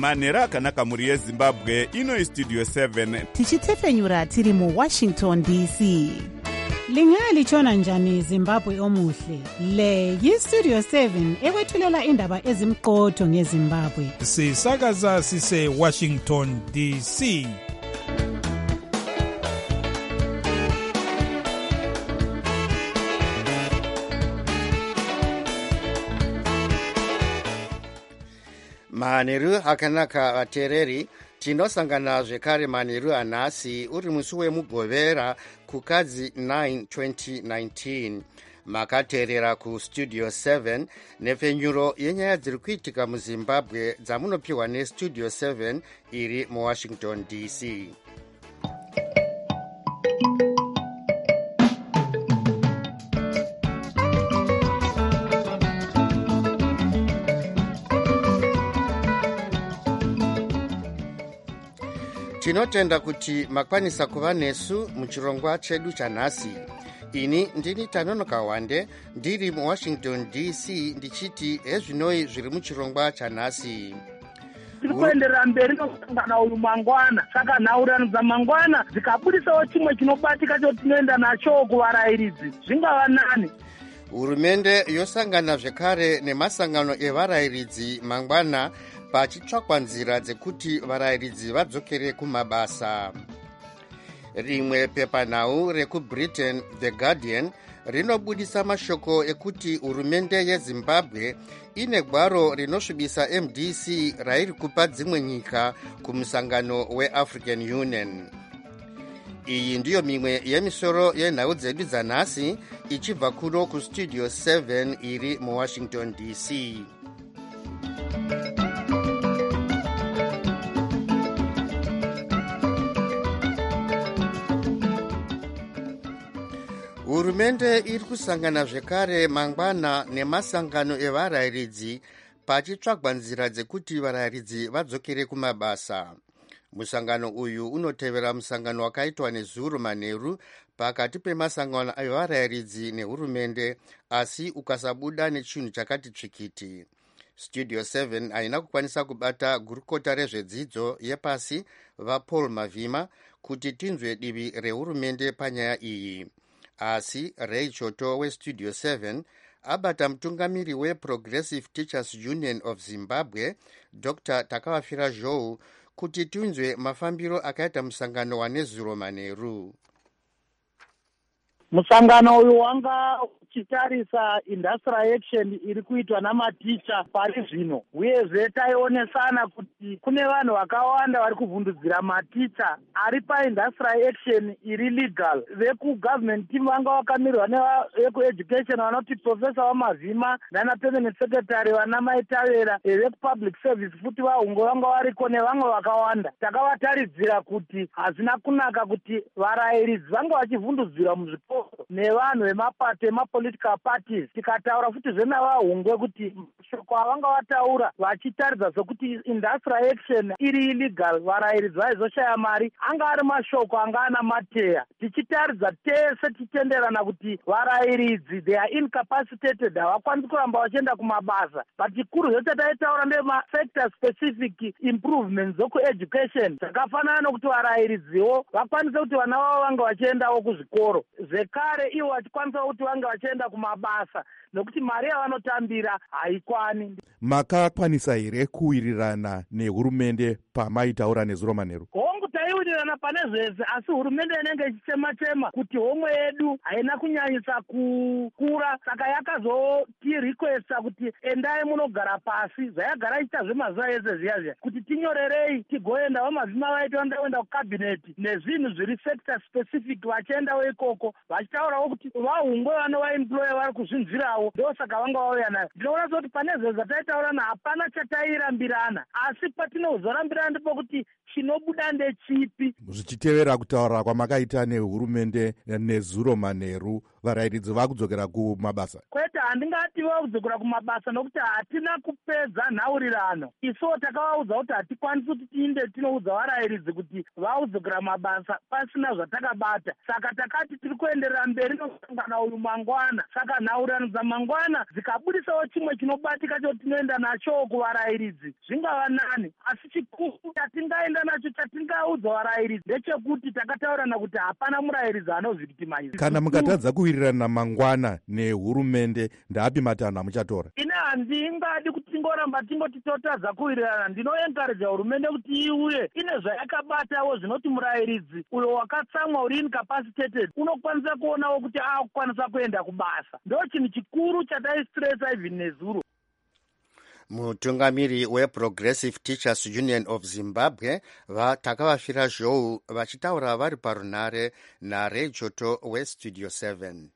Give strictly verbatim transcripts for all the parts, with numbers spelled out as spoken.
manhero akanaka mhuri yezimbabwe. Ino istudio seven tichitefenyura tiri muwashington D C. Lingalitshona njani Zimbabwe omuhle? Le yistudio seven ekwethulela indaba ezimqotho ngeZimbabwe. Sisakaza sise Washington D C. Manheru akanaka vateereri, tinosangana zvekare manheru anhasi uri musi wemugovera kukadzi nine twenty nineteen. Makateerera kustudio seven nepfenyuro yenyaya dziri kuitika muZimbabwe dzamunopiwa nestudio seven iri muWashington D C. Tinotenda kuti makwanisa kuva nesu muchirongwa chedu chanhasi. Ini ndini Tanonoka Wande ndiri muWashington D C ndichiti ezvinoi zviri muchirongwa chanhasi. Tiri kuenderera mberi nokusangana uyu mangwana, saka nhaurirano dzamangwana dzikabudisawo chimwe chinobatika chotinoenda nacho kuvarayiridzi zvingava nani. Hurumende yosangana zvekare nemasangano evarayiridzi mangwana pachitsvakwa nzira dzekuti varayiridzi vadzokere kumabasa. Rimwe pepanhau rekuBritain, The Guardian, rinobudisa mashoko ekuti hurumende yeZimbabwe ine gwaro rinosvibisa M D C rairi kupa dzimwe nyika kumusangano weAfrican Union. Iyi ndiyo mimwe yemisoro yenhau dzedu dzanhasi ichibva kuno kustudio seven iri muWashington D C. Hurumende iri kusangana zvekare mangwana nemasangano evarayiridzi pachitsvagwa nzira dzekuti varayiridzi vadzokere kumabasa. Musangano uyu unotevera musangano wakaitwa nezuro manheru pakati pemasangano evarayiridzi nehurumende, asi ukasabuda nechinhu chakati tsvikiti. Studio seven haina kukwanisa kubata gurukota rezvedzidzo yepasi vaPaul Mavhima kuti tinzwe divi rehurumende panyaya iyi. Asi Ray Choto westudio seven abata mutungamiri weProgressive Teachers Union of Zimbabwe Doctor Takavafira Zhou kuti tinzwe mafambiro akaita musangano wanezuro manheru. Musangano uyu wanga uchitarisa industrial action iri kuitwa namaticha pari zvino, uyezve taionesana kuti kune vanhu vakawanda vari kuvhundudzira maticha ari paindustrial action iri legal. Vekugovernment team vanga vakamirwa nevekueducation vanoti Professor Wamavhima nana permanent secretary vana Maitavera, vekupublic service futi vahungo vanga variko nevamwe vakawanda. Takavataridzira kuti hazina kunaka kuti varayiridzi vanga vachivhundudzira muzvikoro nevanhu vemapato emapolitical parties. Tikataura futi zvenavahungwe kuti shoko avanga vataura vachitaridza sokuti industrial action iri illegal, varayiridzi vaizoshaya mari, anga ari mashoko anga ana mateya. Tichitaridza tese tichitenderana kuti varayiridzi they are incapacitated, havakwanisi kuramba vachienda kumabasa. But chikuru zvetataitaura ndemafactor specific improvements zokueducation zvakafanana nokuti varayiridziwo vakwanise kuti vana vavo vanga vachiendawo kuzvikoro, zvekare ivo vachikwanisa kuti vange vachienda kumabasa nokuti mari yavanotambira haikwani. Makakwanisa here kuwirirana nehurumende pamaitaura nezuro manheru? Hongu taiwirirana pane zvese, asi hurumende inenge ichichema-chema kuti homwe yedu haina kunyanyisa kukura, saka yakazoti requesta kuti endai munogara pasi, zvayagara ichita zvemazuva ese zviya zviya, kuti tinyorerei tigoenda. Vamavhima vaiti vandaenda kukabineti nezvinhu zviri sector specific vachiendawo ikoko vachitaurawo kuti vahungwe vano vaemploya vari kuzvinzvirawo, ndo saka vanga vauya nayo. Ndinoona kuti pane zvese zvataitaurana hapana chatairambirana, asi patinozorambirana ndipo kuti chinobuda ndechipi. Zvichitevera kutaura kwamakaita nehurumende nezuro manheru, varayiridzi vakudzokera kumabasa? Kwete, handingati vakudzokera kumabasa nokuti hatina kupedza nhaurirano. Isuwo takavaudza kuti hatikwanisi kuti tiinde tinoudza varayiridzi kuti vakudzokera mabasa pasina zvatakabata. Saka takati tiri kuenderera mberi nosangana uyu mangwana. Saka nhaurirano dzamangwana dzikabudisawo chimwe chinobatika choti tinoenda nacho kuvarayiridzi zvingava nani. Asi chikuru chatingaenda nacho chatingaudza varayiridzi ndechekuti takataurirana kuti hapana murayiridzi anozvikitimize. Kana mukatadza kuwirirana mangwana nehurumende, ndapi matanho amuchatora? Ine handingadi kuti tingoramba tingoti totadza kuwirirana. Ndinoenkareja hurumende kuti iuye ine zvayakabatawo zvinoti murayiridzi uyo wakatsamwa uri incapacitated unokwanisa kuonawo kuti akukwanisa kuenda kubasa. Ndo chinhu chikuru chataistresa even nezuro. Mutungamiri weProgressive Teachers Union of Zimbabwe vatakavafira zhou vachitaura vari parunare naRay Joto weStudio seven.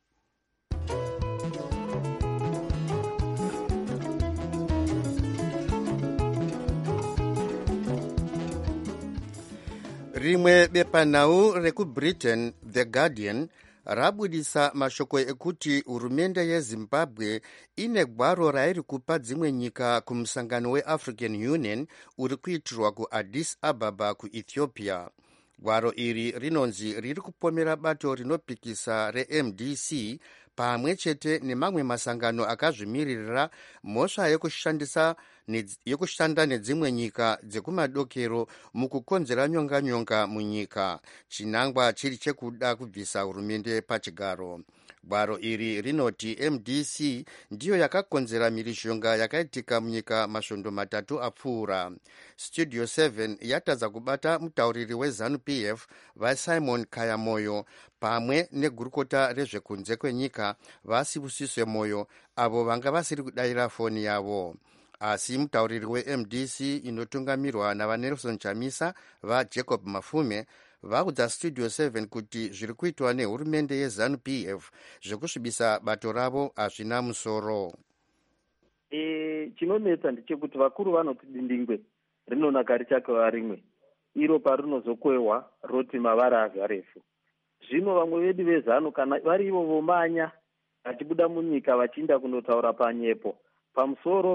Rimwe bepanhau rekuBritain, The Guardian, rabudisa mashoko ekuti hurumende yeZimbabwe ine gwaro rairi kupa dzimwe nyika kumusangano weAfrican Union uri kuitirwa kuAddis Ababa kuEthiopia. Gwaro iri rinonzi riri kupomera bato rinopikisa reM D C pamwe chete nemamwe masangano akazvimiririra mhosva yekushandisa yekushanda nedzimwe nyika dzekumadokero mukukonzera nyonganyonga munyika, chinangwa chiri chekuda kubvisa hurumende pachigaro. Gwaro iri rinoti M D C ndiyo yakakonzera mhirizhonga yakaitika munyika masvondo matatu apfuura. Studio seven yatadza kubata mutauriri weZANU-P F vaSimon Kayamoyo pamwe negurukota rezvekunze kwenyika vaSibusiswe Moyo, avo vanga vasiri kudayira foni yavo. Asi mutauriri weM D C inotungamirwa navaNelson Chamisa vaJacob Mafume vaudza Studio seven kuti zviri kuitwa nehurumende yeZANU-P F zvekusvibisa bato ravo hazvina musoro. E, chinonetsa ndechekuti vakuru vanoti dindingwe rinonaka richakeva rimwe, iro parinozokwewa roti mavara azva refu. Zvino vamwe vedu vezanu kana vari ivo vomanya vachibuda munyika vachiinda kundotaura panyepo pamusoro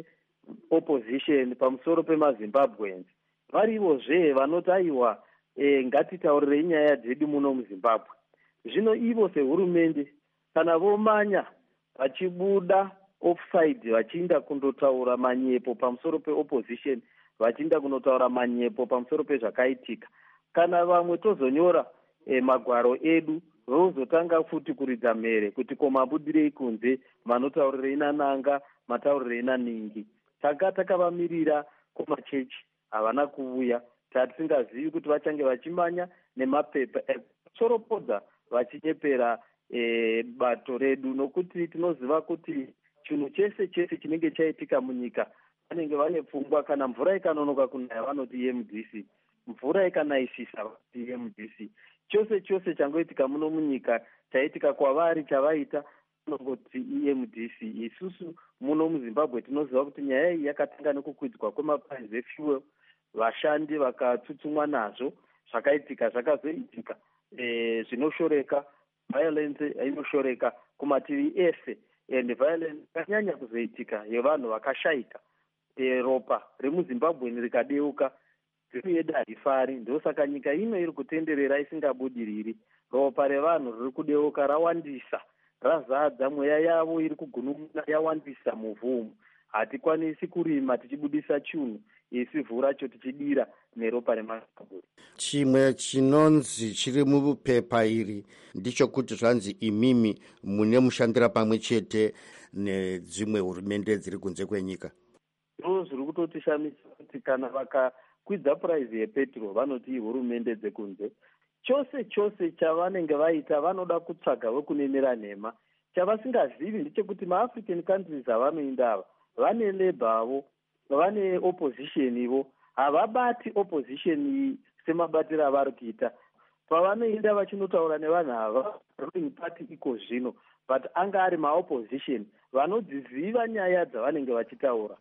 pe-opposition, pamusoro pemaZimbabweans, vari ivozve vanoti aiwa e, ngatitaurirei nyaya dzedu muno muZimbabwe. Zvino ivo sehurumende kana vomanya vachibuda offside vachiinda kundotaura manyepo pamusoro pe-opposition, vachiinda kundotaura manyepo pamusoro pezvakaitika, kana vamwe tozonyora e, magwaro edu vozotanga futi kuridza mhere kuti komabudirei kunze, manotaurirei nananga, mataurirei naningi. Taka takavamirira kumachechi havana kuuya, tatisingazivi kuti vachange vachimanya nemapepa ekusoropodza vachinyepera e, bato redu, nokuti tinoziva kuti chinhu chese chese chinenge chaitika munyika vanenge vane pfungwa. Kana mvura ikanonoka kunaya vanoti M D C, mvura ikanayisisa vanoti M D C. Chose chose changoitika muno munyika chaitika kwavari chavaita vanongoti M D C. Isusu muno muZimbabwe tinoziva kuti nyaya iyi yakatanga nekukwidzwa kwemaprice efuel, vashandi vakatsutsumwa nazvo, zvakaitika zvakazoitika e, zvinoshoreka, violence inoshoreka kumativi ese, and violence yakanyanya kuzoitika yevanhu vakashayika. E, ropa remuZimbabwe rikadeuka, yedu harifari, ndosaka nyika ino iri kutenderera isingabudiriri. Ropa revanhu riri kudeuka rawandisa, razadza, mweya yavo iri kugunun'una yawandisa muvhu. Hatikwanisi kurima tichibudisa chunhu, isi vhu racho tichidira neropa reMaZimbabwe. Chimwe chinonzi chiri mupepa iri ndicho kuti zvanzi imimi mune mushandira pamwe chete nedzimwe hurumende dziri kunze kwenyika. Ndo zviri kutotishamisa kuti kana vakakwidza puraizi yepetrol vanoti hurumende dzekunze. Chose chose chavanenge vaita vanoda kutsvaga wekunenera nhema. Chavasingazivi ndechekuti maAfrican countries avanoinda ava vane labor avo, vane opposition ivo, havabati opposition semabatiro avari kuita. Pavanoenda vachinotaura nevanhu ava ruling party iko zvino, but anga ari maopposition vanodziziva nyaya dzavanenge vachitaura.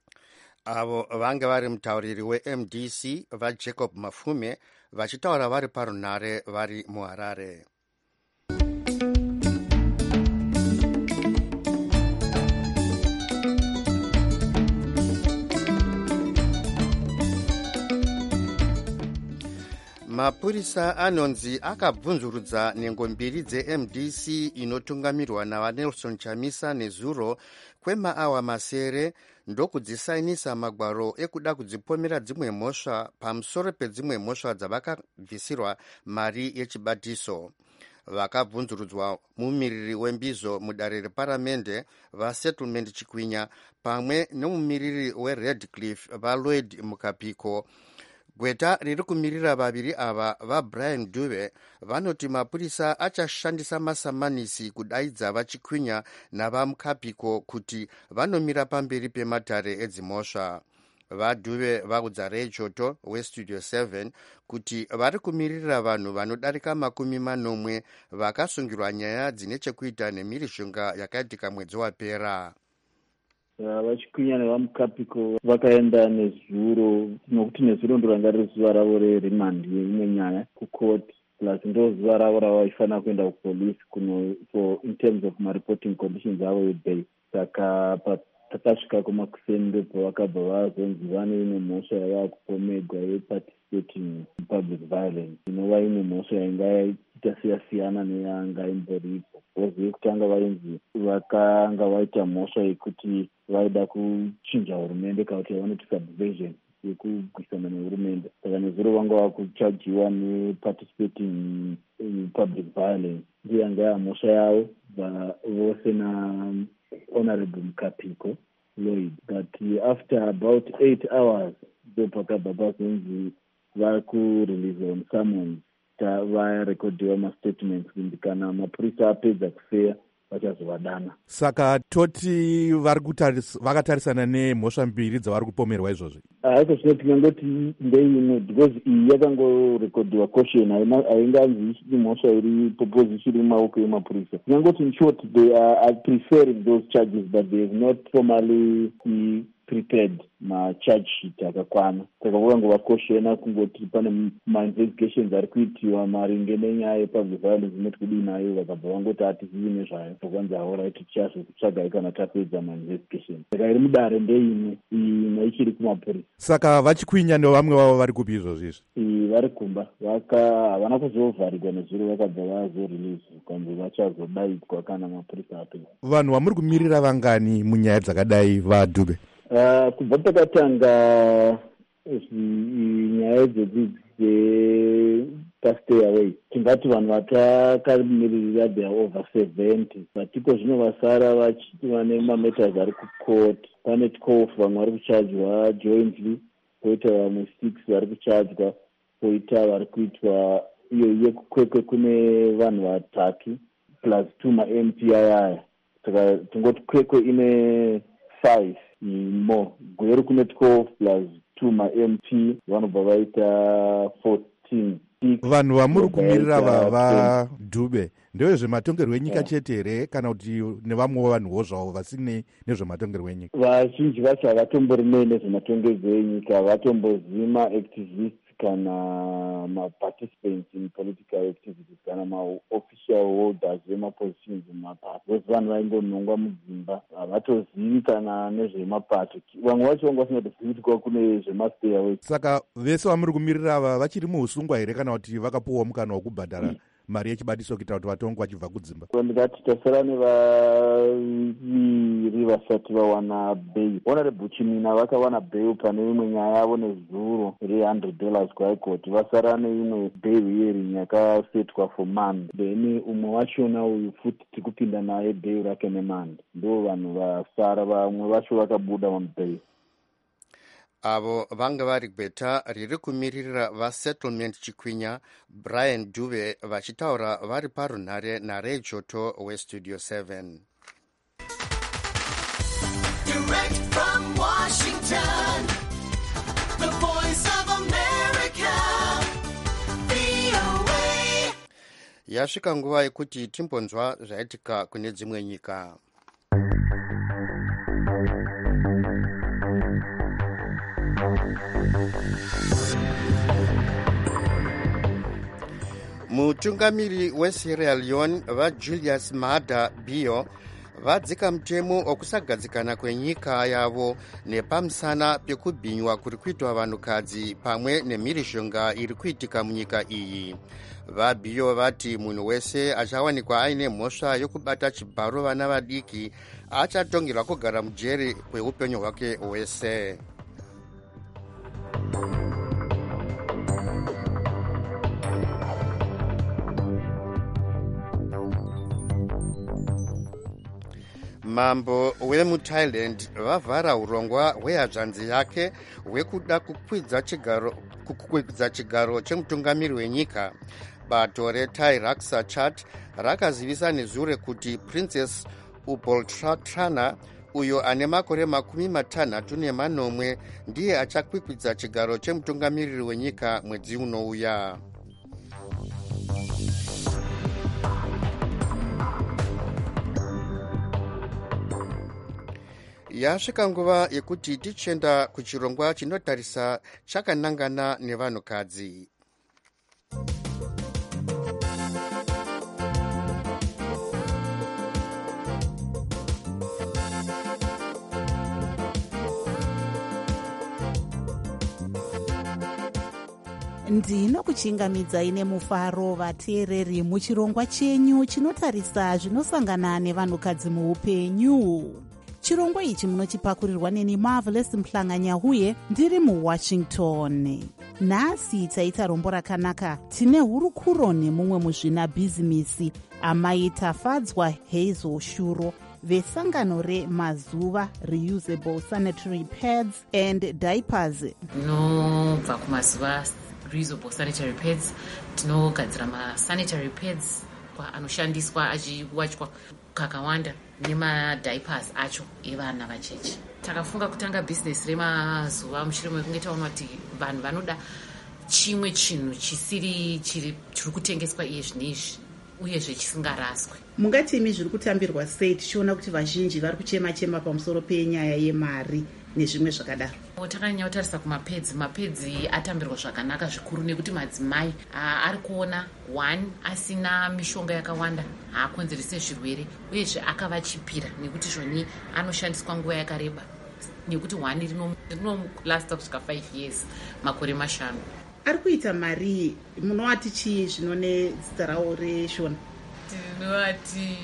Avo vanga vari mutauriri weM D C vaJacob Mafume vachitaura vari parunare vari muHarare. mapurisa anonzi akabvunzurudza nhengo mbiri dze-M D C inotungamirwa navanelson chamisa nezuro kwemaawa masere ndokudzisainisa magwaro ekuda kudzipomera dzimwe mhosva pamusoro pedzimwe mhosva dzavakabvisirwa mari yechibatiso. Vakabvunzurudzwa mumiriri wembizo mudare reparamende vasettlement Chikwinya pamwe nemumiriri weRedcliffe vaLloyd Mukapiko. Gweta riri kumirira vaviri ava vaBrian Dube vanoti mapurisa achashandisa masamanisi kudaidza vaChikwinya navamukapiko kuti vanomira pamberi pematare edzimhosva. VaDube vaudza Ray Choto weStudio seven kuti vari kumirira vanhu vanodarika makumi manomwe vakasungirwa nyaya dzine chekuita nemhirizhonga yakaitika mwedzi wapera. Vachikwinya nevamukapiko vakaenda nezuro, nokuti nezuro ndo ranga riri zuva ravo rerimandi yeimwe nyaya kukoti, plus ndo zuva ravo ravaifanira kuenda kupolisi kuno for in terms of ma-reporting conditions avo yebail. Saka takasvika kumakuseni ndopo vakabva vazonzi vane imwe mhosva yava kupomegwa yeparticipating in public violence inova imwe mhosva yainga iita siyasiyana neyanga imboripo. Vozi yekutanga vainzi vakanga vaita mhosva yekuti vaida kuchinja hurumende kana kuti yavanoti subversion yekugwisana nehurumende. Saka nezuro vanga vakuchajiwa neparticipating in public violence ndiyo yanga yamhosva yavo vose na Honorable Mukapiko Lloyd. But uh, after about eight hours ndopakabva pazonzi vakurelease on summons varekodiwa mastatements kundikana mapurisa apedza kufeya vachazovadana. Saka toti vari vakatarisana nemhosva mbiri dzavari kupomerwa izvozvi. Haiko zvino tingangoti ndeimwe because iyi yakangorekodiwa caution hainganzi imhosva iri proposition iri mumaoko emapurisa. Tingangoti in short they are preferring those charges but they have not formally prepared ma-charge sheet akakwana. Saka vakangova caution kungoti pane ma-investigations ari kuitiwa maringe nenyaya yepublic violence inoti kudii nayo, vakabva vangoti hatizivi nezvayo. Vakwanzi alright tichazokutsvagai kana tapedza ma-investigation. Saka iri mudare ndeimwe imwe ichiri kumapurisa. Saka vaChikwinya nevamwe vavo vari kupi izvozvizvi? Vari kumba havana kuzovharigwa nezuro, vakabva vazorelease kwanzi vachazodaidzwa kana mapurisa apedza. Vanhu vamuri kumirira vangani munyaya dzakadai vaDube? Uh, kubva takatanga nyaya dzedzidzi dzepastay away tingati vanhu vatakamirira they are over seventy, vatiko zvino vasara vane mameters ari kucourt. Pane twelve vamwe vari kuchajwa jointly, poita vamwe six vari kuchajwa, poita vari kuitwa iyo yekukwekwe kune vanhu vatatu plus two ma-M P aya. Saka tingoti kwekwe ine five mo gweri kune twelve plus two ma-M P vanobva vaita fourteen. Vanhu vamuri kumirira vaDube ndezvematongerwo enyika chete here kana kuti nevamwewo vanhuwo zvavo vasine nezvematongerwo enyika? Vazhinji vacho havatombori nezvematongerwo enyika, havatombozivi ma-activists kana ma-participants in political activities kana ma-official holders vema-positions mumapato. Vose vanhu vaingonongwa mudzimba, havatozivi kana nezvemapato. Vamwe vacho vanga vasingatozivi kuti kune zvemastay away. Saka vese vamuri kumirira ava vachiri muusungwa here kana kuti vakapuwa mukana wokubhadhara mari yechibadiso kuita kuti vatongwe vachibva kudzimba? Ndingati tasara nevaviri vasati vawana bail. Honorable Chimina vakawana bail pane imwe nyaya yavo nezuro re one hundred dollars kuhaikoti. Vasara neimwe bail hearing yakasetwa for month. Then umwe wachona uyu futi tikupinda naye bail rake nemand. Ndo vanhu vasara, vamwe vacho vakabuda mubail. Avo vanga vari gweta riri kumirira vasettlement Chikwinya, Brian Dube vachitaura vari parunhare naRay Choto weStudio seven. Direct from Washington, the voice of America, V O A. Yasvika nguva yekuti timbonzwa zvaitika kune dzimwe nyika. Mutungamiri weSierra Leone vaJulius Maada Bio vadzika mutemo okusagadzikana kwenyika yavo nepamusana pekubhinywa kuri kuitwa vanhukadzi pamwe nemhirishonga iri kuitika munyika iyi. Vabhiyo vati munhu wese achawanikwa aine mhosva yokubata chibharo vana vadiki achatongerwa kugara mujeri kweupenyu hwake hwese. Mambo wemuThailand vavhara urongwa hwehanzvadzi yake hwekuda kukwidza chigaro, kukwidza chigaro chemutungamiri wenyika. Bato reThai Raksa Chat rakazivisa nezure kuti Princess Upoltrana uyo ane makore makumi matanhatu nemanomwe ndiye achakwikwidza chigaro chemutungamiriri wenyika mwedzi unouya. Yasvika nguva yekuti tichenda kuchirongwa chinotarisa chakanangana nevanhukadzi. ndinokuchingamidzai nemufaro vateereri muchirongwa chenyu chinotarisa zvinosangana nevanhukadzi muupenyu. Chirongwa ichi munochipakurirwa neni Marvelous Mhlanganya ndiri muWashington. Nhasi taita rombo rakanaka. Tine hurukuro nemumwe muzvina bhizimisi amai Tafadzwa Hazel Shuro vesangano remazuva Reusable Sanitary Pads and Diapers. Tinobva kumazuva Reusable Sanitary Pads, tinogadzira masanitary pads anoshandiswa achiwachwa kakawanda nemadiapers acho evana vacheche. Takafunga kutanga bhizinesi remazuva mushure mekunge taona kuti vanhu vanoda chimwe chinhu chisiri chiri kutengeswa iye zvinezvi uyezve chisingaraswe. Mungati imi zviri kutambirwa sei tichiona kuti vazhinji vari kuchema-chema pamusoro penyaya yemari nezvimwe zvakadaro? Takanyanya kutarisa kumapedzi, mapedzi atambirwa zvakanaka zvikuru nekuti madzimai ari kuona one asina mishonga yakawanda haakonzerese zvirwere uyezve akavachipira nekuti zvoni anoshandiswa nguva yakareba nekuti one rinomulasta kusvika five years, makore mashanu. Ari kuita mari munovati chii zvinone zita rawo reshona? Tinovati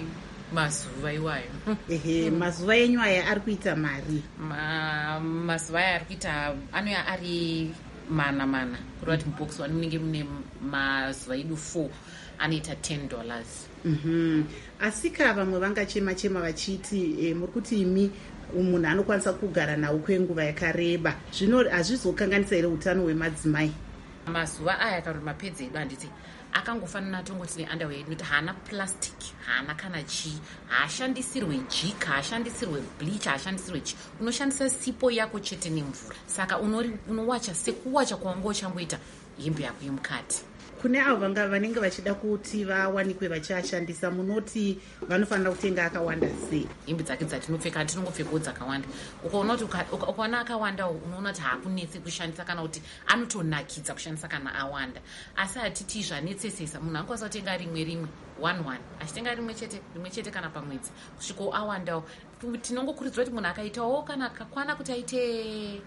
mazuva iwayo. Ehe, mazuva enyu aya ari kuita mari? Ma, mazuva aya ari kuita anoya ari mana mana. Kureva kuti mubox one munenge mune mazuva edu four anoita ten dollars. Mhm. Asika vamwe vangachema-chema vachiti e, muri kuti imi munhu anokwanisa kugara nawo kwenguva yakareba. Zvino hazvizokanganisa here utano hwemadzimai? Mazuva aya kana mapedzi edu handiti akangofanana tongoti neunderwear nokuti haana plastic, haana kana chii, haashandisirwe jika, haashandisirwe bleach, haashandisirwe chii. Unoshandisa sipo yako chete nemvura. Saka unowacha sekuwacha kwaunga uchangoita hembe yako yemukati. Kune avo vanga vanenge vachida kuti vawanikwe vachiashandisa, munoti vanofanira kutenga akawanda sei? Hembe dzake dzatinopfeka tinongopfekawo dzakawanda. Ukaona kuti ukaona akawanda unoona kuti haakunetsi kushandisa kana kuti anotonakidza kushandisa kana awanda. Asi hatiti zvanetsesesa, munhu anokwanisa kutenga rimwe rimwe one one, achitenga rimwe chete rimwe chete kana pamwedzi kusvikawo awandawo. Tinongokurudzira kuti munhu akaitawo kana kakwana kuti aite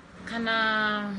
kana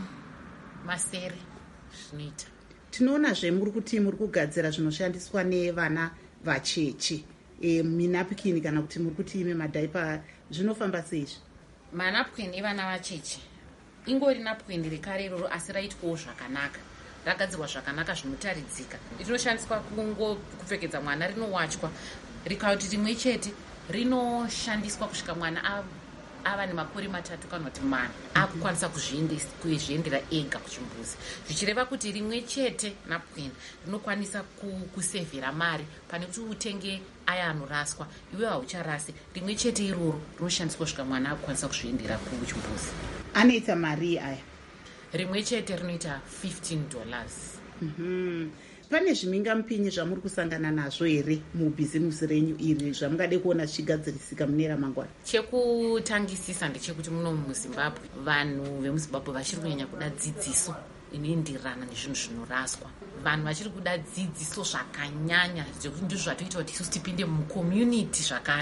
masere zvinoita. Tinoonazve muri kuti muri kugadzira zvinoshandiswa nevana vacheche, e, minapukini kana kuti muri kuti ime madhaipa, zvinofamba seizvi? Manapukini evana vacheche ingori napukini rekare iroro asi raitwawo zvakanaka, ragadzirwa zvakanaka zvinotaridzika. Rinoshandiswa kungo kupfekedza mwana, rinowachwa rikauti rimwe chete rinoshandiswa kusvika mwana ava nemakore matatu kana kuti mana akukwanisa kuzviendera ega kuchimbuzi. Zvichireva kuti rimwe chete napukini rinokwanisa kusevhera mari pane kuti utenge aya anoraswa, iwe haucharasi. Rimwe chete iroro rinoshandiswa kusvika mwana akukwanisa kuzviendera kuchimbuzi. Anoita mari aya? Rimwe chete rinoita fifteen dollars. Mhm. Pane zvimingamupinyi zvamuri kusangana nazvo here mubhizimusi renyu iri zvamungade kuona zvichigadzirisika mune ramangwana? Chekutangisisa ndechekuti muno muZimbabwe vanhu vemuZimbabwe vachiri kunyanya kuda dzidziso inoenderana nezvinhu zvinoraswa. Vanhu vachiri kuda dzidziso zvakanyanya zvekuti ndizvo zvatoita kuti isusu tipinde mucommunity zvakare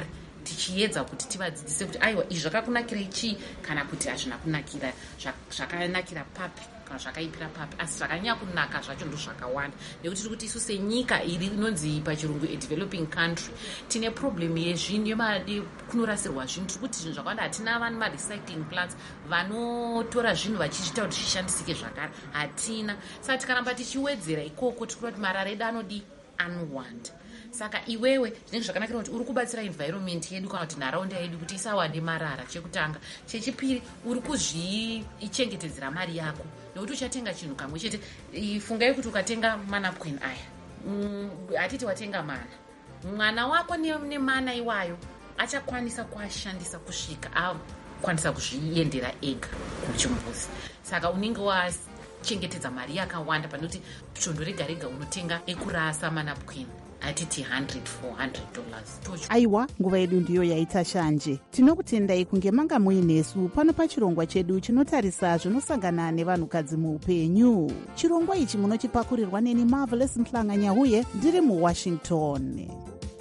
tichiedza kuti tivadzidzise kuti aiwa izvi zvakakunakira chii kana kuti hazvina kunakira zvakanakira papi kana zvakaipira papi, asi zvakanyanya kunaka zvacho ndo zvakawanda, nekuti tiri kuti isu senyika iri inonzi pachirungu developing country tine problem yezvinhu kunorasirwa zvinhu. Tiri kuti zvinhu zvakawanda hatina vane marecycling plants vanotora zvinhu vachiita kuti zvishandisike zvakare, hatina. Saka tikaramba tichiwedzera ikoko tiri kuti marara edu anodi anowanda. Saka iwewe zvinenge zvakanakira kuti uri kubatsira environment yedu kana kuti nharaunda yedu kuti isawande marara, chekutanga. Chechipiri, uri kuzvichengetedzera mari yako nekuti uchatenga chinhu kamwe chete. Fungai kuti ukatenga manapquin aya, hatiti watenga mana, mwana wako nemana iwayo achakwanisa kuashandisa kusvika akwanisa kuzviendera ega kuchimbuzi. Saka unenge wachengetedza mari yakawanda pane kuti chondo rega rega unotenga ekurasa manapquin atiti one hundred four hundred dollars. Aiwa, nguva yedu ndiyo yaita shanje. Tinokutendai kunge manga muinesu pano pachirongwa chedu chinotarisa zvinosangana nevanhukadzi muupenyu. Chirongwa ichi munochipakurirwa neni Marvelous Mhlanga-Nyahuye ndiri muWashington.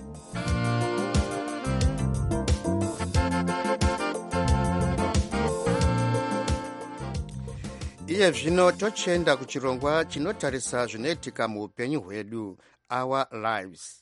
iye zvino tochenda kuchirongwa chinotarisa zvinoitika muupenyu hwedu, Our Lives.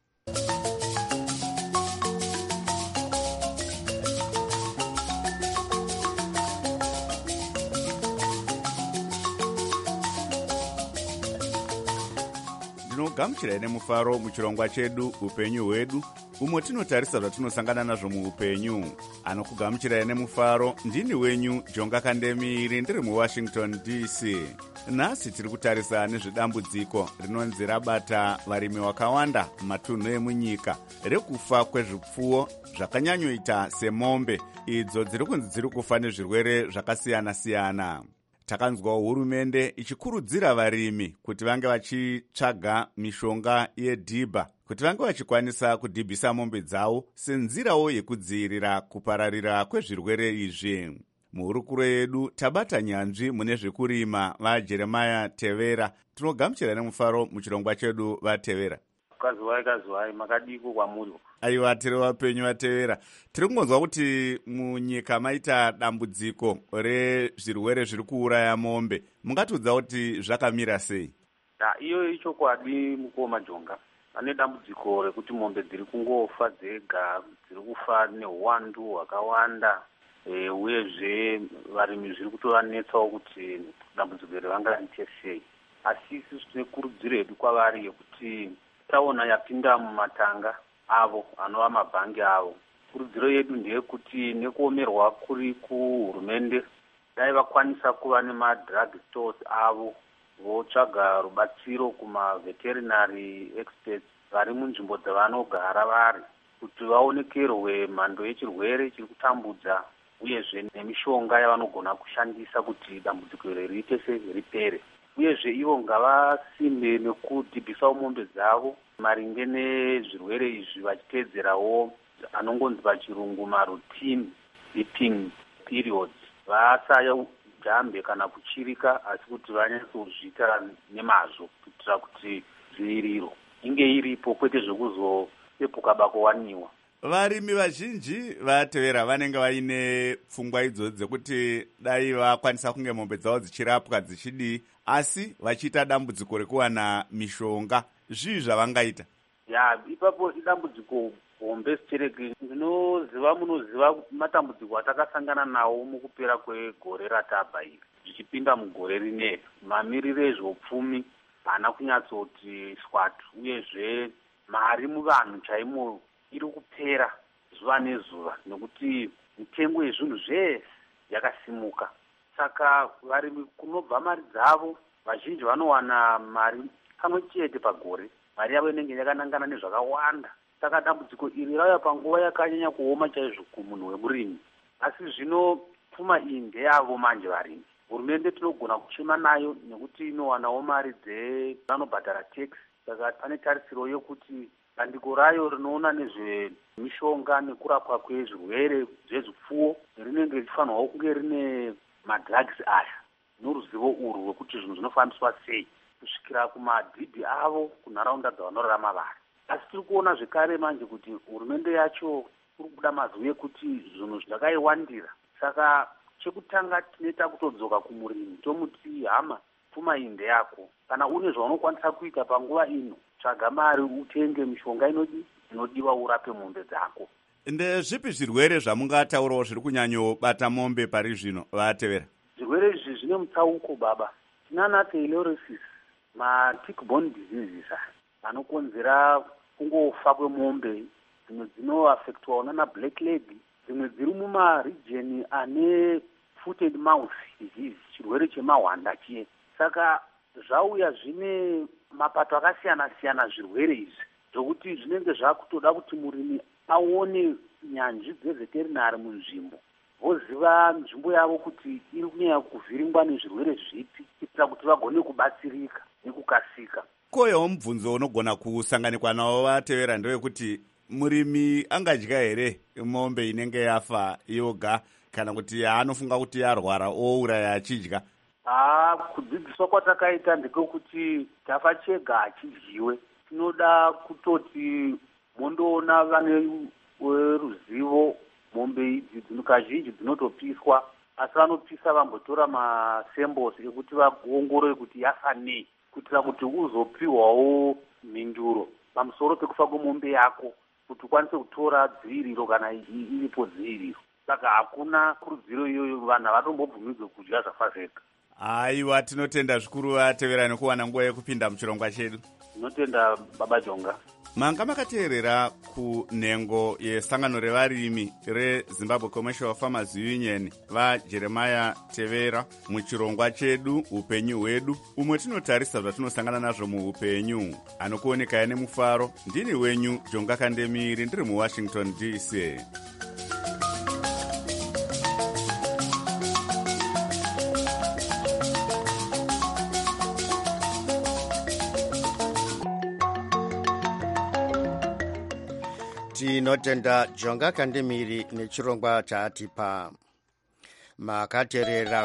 ndinogamuchirai nemufaro muchirongwa chedu upenyu hwedu, umwe tinotarisa zvatinosangana nazvo muupenyu. Anokugamuchirai nemufaro ndini wenyu Jonga Kandemiri, ndiri muWashington D C. Nhasi tiri kutarisa nezvedambudziko rinonzi rabata varimi vakawanda matunhu emunyika, rekufa kwezvipfuwo zvakanyanyoita semombe, idzo dziri kunzi dziri kufa nezvirwere zvakasiyana-siyana. Takanzwa hurumende ichikurudzira varimi kuti vange vachitsvaga mishonga yedhibha kuti vange vachikwanisa kudhibhisa mombe dzavo senzirawo yekudzivirira kupararira kwezvirwere izvi. Muhurukuro yedu tabata nyanzvi mune zvekurima vaJeremiah Tevera. Tinogamuchira nemufaro muchirongwa chedu vaTevera. Kazuwai kazuwai makadiko kwamuri. Aiwa, tiri vapenyu vaTevera. Tiri kungonzwa kuti munyika maita dambudziko rezvirwere zviri kuuraya mombe. Mungatiudza kuti zvakamira sei? Da, iyo ichokwadi mukoma Jonga. Ane dambudziko rekuti mombe dziri kungofa dzega, dziri kufa neuwandu hwakawanda. E, uyezve varimi zviri kutovanetsawo kuti dambudziko iri vangariite sei. Asi isusu tine kurudziro yedu kwavari yekuti taona yapinda mumatanga avo anova mabhangi avo, kurudziro yedu ndeyekuti nekuomerwa kuri kuhurumende dai vakwanisa kuva nemadrug stores avo, votsvaga rubatsiro kumaveterinary experts vari munzvimbo dzavanogara vari, kuti vaonekerwe mhando yechirwere chiri kutambudza uyezve nemishonga yavanogona kushandisa kuti dambudziko iri riite ripere. Uyezve ivo ngavasimbe nekudhibhisawo mombe dzavo maringe nezvirwere izvi vachiteedzerawo anongonzi pachirungu maroutine dipping periods. Vasajambe kana kuchirika, asi kuti vanyatsozviita nemazvo kuitira kuti dziviriro inge iripo, kwete zvekuzopepuka bako waniwa. Varimi vazhinji vaTevera vanenge vaine pfungwa idzodzo dzekuti dai vakwanisa kunge mombe dzavo dzichirapwa dzichidii, asi vachiita dambudziko rekuwana mishonga. Zvii zvavangaita? Ya, ipapo idambudziko hombe stereki. Ndinoziva munoziva matambudziko atakasangana nawo mukupera kwegore ratabva iri, zvichipinda mugore rineri. Mamiriro ezveupfumi haana kunyatsoti swatu, uyezve mari muvanhu chaimo iri kupera zuva nezuva nekuti mitengo yezvinhu zvese yakasimuka. Saka varimi kunobva mari dzavo, vazhinji vanowana mari kamwe chete pagore, mari yavo inenge yakanangana nezvakawanda. Saka dambudziko iri rauya panguva yakanyanya kuoma chaizvo kumunhu wemurimi. Asi zvino pfuma iyi ndeyavo manje varimi. Hurumende tinogona kuchema nayo nekuti inowanawo mari dzevanobhadhara tax. Saka pane tarisiro yokuti bandiko rayo rinoona nezvemishonga nekurapwa kwezvirwere zvezvipfuwo rinenge richifanirwa kunge rine madrugs aya noruzivo urwu rwekuti zvinhu zvinofambiswa sei kusvikira kumadhibhi avo kunharaunda dzavanorarama vari. Asi tiri kuona zvekare manje kuti hurumende yacho kuri kubuda mazwi ekuti zvinhu zvakaiwandira. Saka chekutanga tinoita kutodzoka kumurimi tomuti hama pfuma iyi ndeyako. Kana une zvaunokwanisa kuita panguva ino, tsvaga mari utenge mishonga inodi inodiwa urape mombe dzako. Ndezvipi zvirwere zvamungataurawo zviri kunyanyobata mombe pari zvino vatevera? Zvirwere izvi zvine mutsauko baba. Tinana Theileriosis, ma tick-borne diseases anokonzera kungofa kwemombe, dzimwe dzinoaffectwa nana black leg, dzimwe dziri mumaregion ane footed mouth disease, chirwere chemahwanda chiye. Saka zvauya zvine mapato akasiyana siyana zvirwere izvi, zvokuti zvinenge zvakutoda kuti murimi aone nyanzvi dzeveterinary munzvimbo, voziva nzvimbo yavo kuti iri kunyanya kuvhiringwa nezvirwere zvipi, kuitira kuti vagone kubatsirika nekukasika. Koyawo mubvunzo unogona kusanganikwa nawo vatevera ndewekuti murimi angadya here mombe inenge yafa yoga, kana kuti anofunga kuti yarwara ouraya achidya? Ah, kudzidziswa kwatakaita ndekekuti tafa chega achidyiwe. Tinoda kutoti mondoona vane ruzivo mombe idzi kazhinji dzinotopiswa, asi vanopisa vambotora masamples ekuti vaongorore kuti yafa nei, kuitira kuti uzopiwawo mhinduro pamusoro pekufa kwemombe yako, kuti ukwanise kutora dziviriro kana iripo dziviriro. Saka hakuna kurudziro iyoyo, vanhu havatombobvumidzwe kudya zvafa zvega. Aiwa, tinotenda zvikuru vatevera nekuwana nguva yekupinda muchirongwa chedu. Tinotenda baba Jonga. Manga makateerera kunhengo yesangano revarimi reZimbabwe Commercial Farmers Union vaJeremiah Tevera muchirongwa chedu upenyu hwedu, umwe tinotarisa zvatinosangana nazvo muupenyu. Anokuoneka nemufaro, ndini wenyu Jonga Kandemiri, ndiri muWashington D C. Tinotenda Jonga Kandemiri nechirongwa chaatipa. Makateerera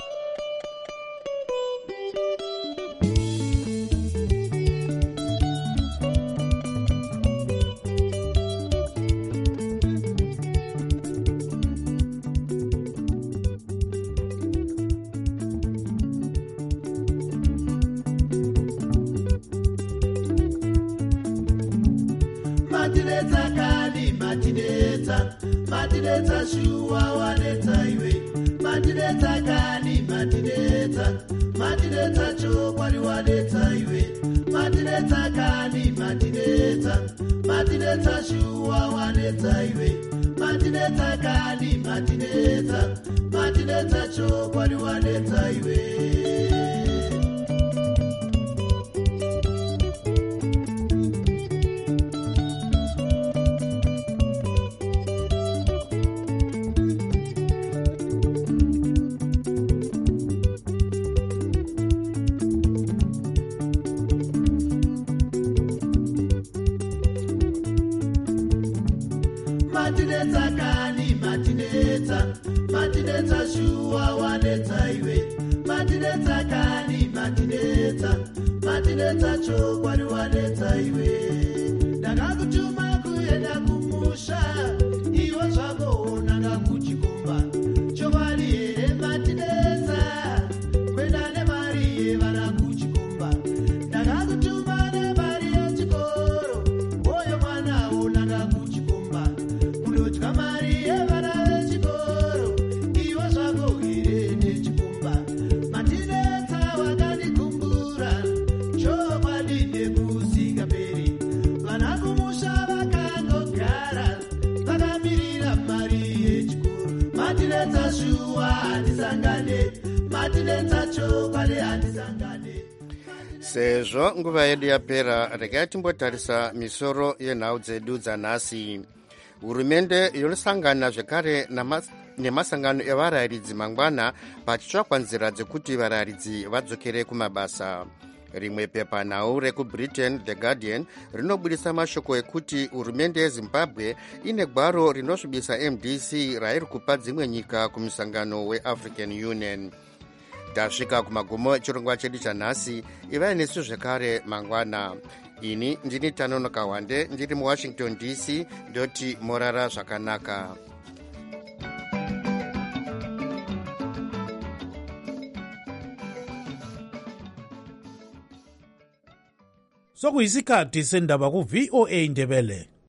Matineta kani matineta, matineta shuwa waneta iwe. Matineta kani matineta, matineta chokwani waneta iwe. Matineta kani matineta, matineta shuwa waneta iwe. Matineta kani matineta, matineta chokwani waneta iwe. Matineta kani matineta, matineta shuwa waneta iwe. Matineta kani matineta, matineta chokwani waneta iwe. Ndakakutuma kuenda kumusha, iwe zvako nanga kuchikomba. Chokwani here matineta, kwenda nemari yevana kuchikomba. Ndakakutuma nemari yechikoro, oyo mwana unanga kuchikomba. Kundodya mari yevana vechikoro, iwe zvako here nechikomba. Matineta wakandikumbura, chokwadi nekusingaperi. Vana kumusha vakangogara, vakamirira mari yechikoro. Matineta shuwa handisangane, matineta chokwadi handisangane. Sezvo nguva yedu yapera, regai timbotarisa misoro yenhau dzedu dzanhasi. Hurumende yonosangana zvekare nemasangano evarayiridzi mangwana pachitsvakwa nzira dzekuti varayiridzi vadzokere kumabasa. Rimwe pepanhau rekubritain The Guardian rinobudisa mashoko ekuti hurumende yeZimbabwe ine gwaro rinosvibisa M D C rairi kupa dzimwe nyika kumusangano weAfrican Union. Tasvika kumagumo echirongwa chedu chanhasi. Ivai nesu zvekare mangwana. ini ndini Tanono Kawande ndiri muwashington D C ndoti morara zvakanaka. sokuyisikhathi sendaba ku-V O A Ndebele.